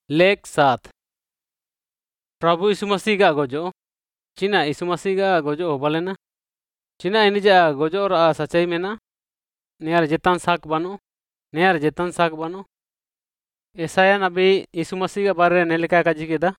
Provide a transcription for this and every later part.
लेख 7 प्रभु यीशु मसीह का गोजो चिना यीशु मसीह का गोजो होबलेना चिना इनिजा गोजो रा सच्चाई में ना नियार जेतन साक बनो ऐसाया नबी यीशु मसीह का बारे ने लिखा का जी केदा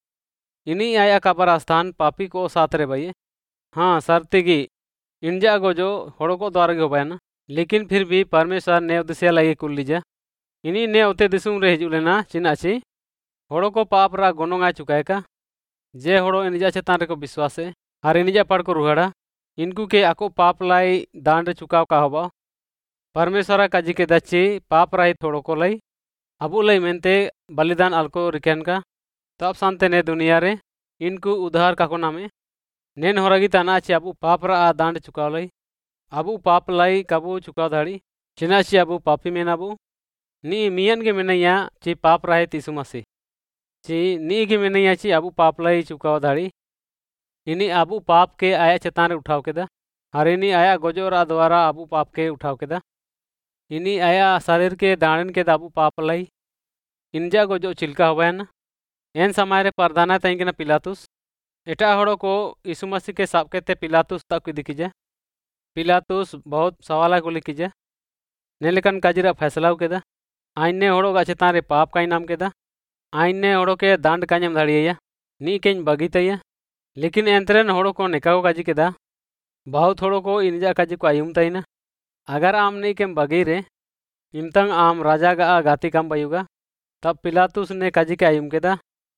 इनी आया काबर स्थान पापी को साथ रे भाई। हाँ सरती की इनजा गोजो होड़ो को द्वारा के होबाय ना लेकिन फिर भी परमेश्वर ने उद्देश्य लगे कुल लीजा इनी ने उते दिसुम रे हिजुले ना चिना ची होड़ो को पाप रा गोनोंगा चुकाए का जे होड़ो इनिजा चेतान रे को विश्वास है हर इनिजा पढ़ को रुहड़ा इनको के आको पाप लाई दान रे चुकाव का होबा परमेश्वर का जी के दच्ची पाप राही थोड़ो को लाई अबू लाई मेनते बलिदान अलको रिकेन का तब शांते ने दुनिया रे इनको उद्धार का को नामे नेन होरगी तना ची अबू पाप रा दान रे चुकाव लाई अबू पाप लाई कबू चुकाव धाड़ी चिना ची अबू पापी में अबू नी मियन के मिनैया ची पाप राहे तीसु मसी ची नी के मिनैया ची अबू पाप लाई चुकाव धाड़ी इनी अबू पाप के आया चेतान रे उठाव केदा हर इनी आया गोजोरा द्वारा अबू पाप के उठाव केदा इनी आया शरीर के दाणन के दाबू पाप लाई इनजा गोजो चिल्का होबैन एन समय रे परदाना तैंकना पिलातुस एटा होड़ो को यीशु मसीह के साब केते पिलातुस तक दिखिजे पिलातुस बहुत सवाल को लिखिजे नेलेकन काजिरा फैसला केदा आइने होड़ो गा चेतान रे पाप काई नाम केदा आइने होड़ो के दांड काñam दाड़िया नी केñ बगी तैया लेकिन एंतरेन होड़ो को नेका को काजी केदा बहुत होड़ो को इनजा काजी को आयुम तैना अगर आम नहीं केम बगी रे इमतंग आम राजा गा गाती कम बयुगा तब पिलातुस ने काजी के आयुम केदा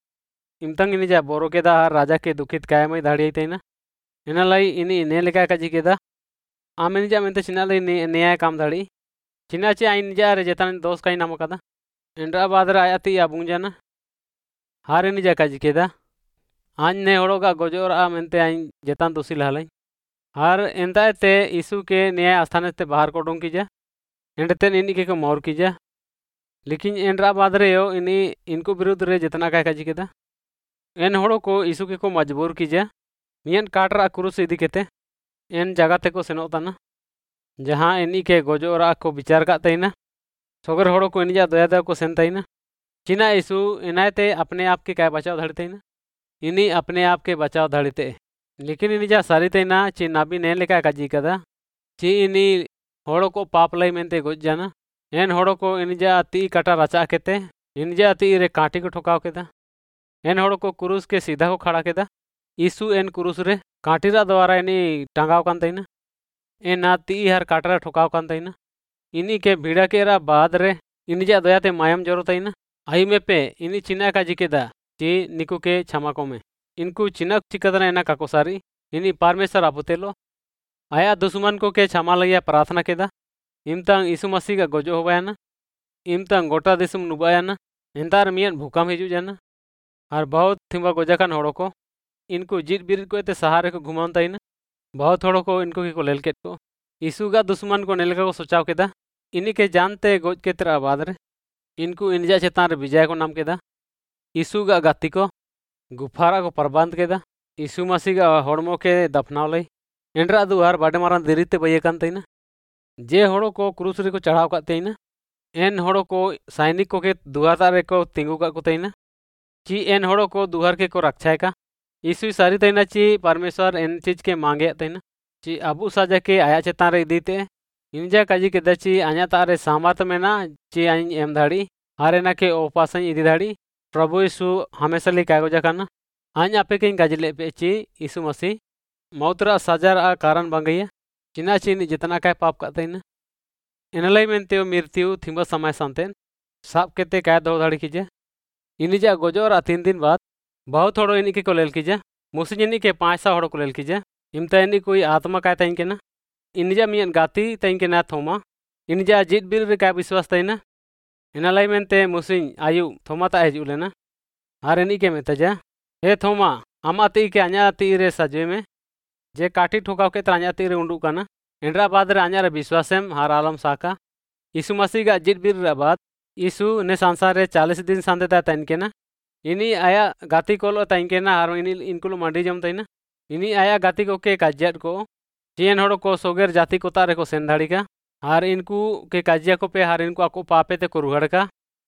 इमतंग इनिजा बोरो केदा राजा के दुखित कायमय दाड़िया तैना इना लाई इनी ने लेका काजी केदा आम इनिजा मेंते चिना लाई न्याय काम दाड़ी चिना चे इनिजा रे जेतान दोष काई नाम कदा एंड्रा बादर आयाती अबुंजाना हार इनिजा काजी केदा आñ ने होड़ोगा गोजोरा मेंते आñ जेतान दोषी लालाई हार एंदाते यीशु के न्याय स्थान ते बाहर को डोंग कीजा एंडतेन इनी के को मोर कीजा लेकिन एंड्रा बादरे यो इनी इनको विरुद्ध रे जितना का काजी केदा एन होड़ो को यीशु के को मजबूर कीजा मियन काटरा क्रूस इदी केते एन जगह ते को सेनो ताना जहाँ इनी के गोजोरा को विचार का तैना सोगर होड़ो को इनिजा दया दया को सेन तैना चिना यीशु इनायते अपने आप के काय बचाव धड़ तैना इनी अपने आप के बचाव धड़ते लेकिन इनिजा सारी तैना ची नाबी ने लेका काजी कदा ची इनी होड़ो को पाप लाई मेंते गोज जाना एन होड़ो को इनिजा ती कटा रचा केते इनिजा ती रे कांटी को ठोकाव केदा एन होड़ो को क्रूस के सीधा को खड़ा केदा यीशु एन क्रूस रे कांटीरा द्वारा इनी टांगाव कान तैना एना ती हर काटरा ठोकाव कान तैना इनी के भीड़ा के रा बाद रे इनिजा दयाते मायम जरो तैना आई में पे इनी चिना काजी केदा ची निकू के क्षमा को में इनको चिनक चिकदना एना काको सारी इनी परमेश्वर आपुतेलो आया दुश्मन को के क्षमा लगिया प्रार्थना केदा इमतंग यीशु मसीह का गोजो होबायाना इमतंग गोटा दिसुम नुबायाना इंतार मियन भूकम हिजू जाना और बहुत थिंबा गोजाकान होड़ो को इनको जीत बीर को ते सहारे को घुमाउन तैना बहुत होड़ो को इनको की को लेलकेट को यीशु का दुश्मन को नेलका को सोचाव केदा इनी के जानते गोज के तेरा बाद रे इनको इनजा चेतान रे विजय को नाम केदा यीशु का गाती को गुफारा को प्रबंध केदा यीशु मसीह का होड़मो के दफनाव लाई एंड्रा दुआर बाडे मारान देरीते बयकान तैना जे होड़ो को क्रूस रे को चढ़ाव का तैना एन होड़ो को सैनिक को के दुआर तारे को तिंगु का को तैना ची एन होड़ो को दुआर के को रक्षा का यीशु सारी तैना ची परमेश्वर एन चीज के मांगे तैना ची अबू साजा के आया चेतान रे इदीते इनजा काजी के दची आया तारे सामर्थ में ना ची आइन एम धाड़ी हारे ना के ओपास इदी धाड़ी प्रभु यीशु हमेशा ली कागोजा काना आñ आपे के गाजले पे ची यीशु मसीह मौतरा सजार आ कारण बंगैया चिना चीनी जितना काय पाप का तैना इनलाई मेनते मृत्यु थिंबा समय सांतेन साब केते काय दो धाड़ी कीजे इनिजा गोजोरा 3 दिन बाद बहुत होड़ो इनी के को लेल कीजे मुसिनी के 500 होड़ो को लेल कीजे इमता इनी कोई आत्मा काय तैन के ना इनिजा मियन गाती तैन के ना थोमा इनिजा जीत बिल रे काय विश्वास तैना इनालाई मेनते मुसिन आयु थोमा ता हजू लेना हार इनी के मेतजा हे थोमा आमा ती के आña ती रे सजे में जे काठी ठोकाव के त्राña ती रे उंडू काना एंड्रा बाद रे आña रे विश्वासम हार आलम साका यीशु मसीह का जीत बिर रे बाद यीशु ने संसार रे 40 दिन सांदे ता तैन के ना इनी आया गाती कोलो तैन के ना हार इनी इनकुलो मंडी जम तैना इनी आया गाती को के काज्यात को चीन होड़ो को सोगेर जाति को तारे को सेन धाड़ी का हार इनको के काजिया को पे हार इनको आको पापे ते को रुहड़ का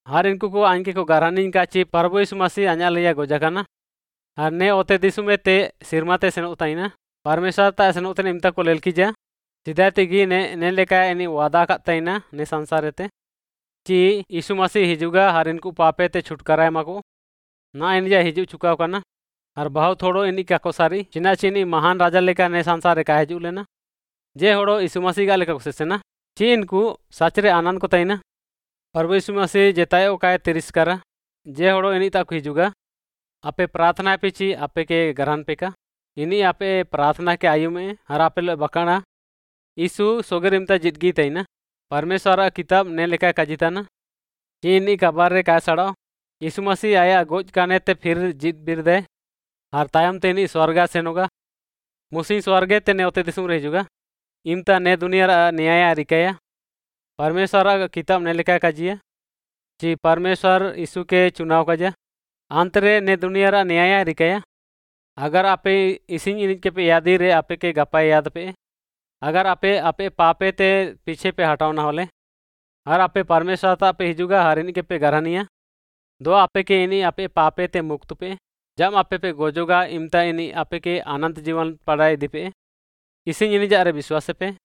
हर इनको को आंके को गारानी का ची प्रभु यीशु मसीह अन्या लिया गोजाकाना हर ने ओते दिसुमे ते सिरमाते सेनोताइना परमेश्वर ता सेनोतने इमता को लेलकीजा सिदातिगी ने लेका एनी वादा काताइना ने संसारेते ची यीशु मसीह हिजुगा हर इनको पापे ते छुटकारा माको ना इनजा हिजु चुकाव करना हर बहु थोड़ो इनी का कोसारी चिना चीनी महान राजा लेका ने संसार का हिजु लेना जे होड़ो यीशु मसीह का लेका कोसेना ची इनको साचरे आनंद को तैना प्रभु यीशु मसीह जेतायो काय तिरस्कारा जे होड़ो इनी ताक हिजुगा आपे प्रार्थना पीछी आपे के गरान पे का इनी आपे प्रार्थना के आयु में हर आपे बकाना यीशु सोगर इमता जितगी तैना परमेश्वर किताब ने लेका काजिताना ची इनी कबार रे का सड़ो यीशु मसीह आया गोज काने ते फिर जीत बिरदे हर तायम ते इनी स्वर्गा सेनोगा मुसी स्वर्गे ते ने ओते दिसुम रे हिजुगा इमता ने दुनिया न्याय रिकाया परमेश्वर किताब ने लेका काजिया ची परमेश्वर यीशु के चुनाव काजा अंतरे ने दुनिया न्याय रिकाया अगर आपे इसिंग इनिज के पे यादी रे आपे के गपा याद पे अगर आपे आपे पापे ते पीछे पे हटाओ ना होले हर आपे परमेश्वर ता पे हिजुगा हर इनके पे गरानिया दो आपे के इनी आपे पापे ते मुक्त पे जब आपे पे गोजोगा इमता इनी आपे के अनंत जीवन पढ़ाई दी पे इसिंग इनिज अरे विश्वास पे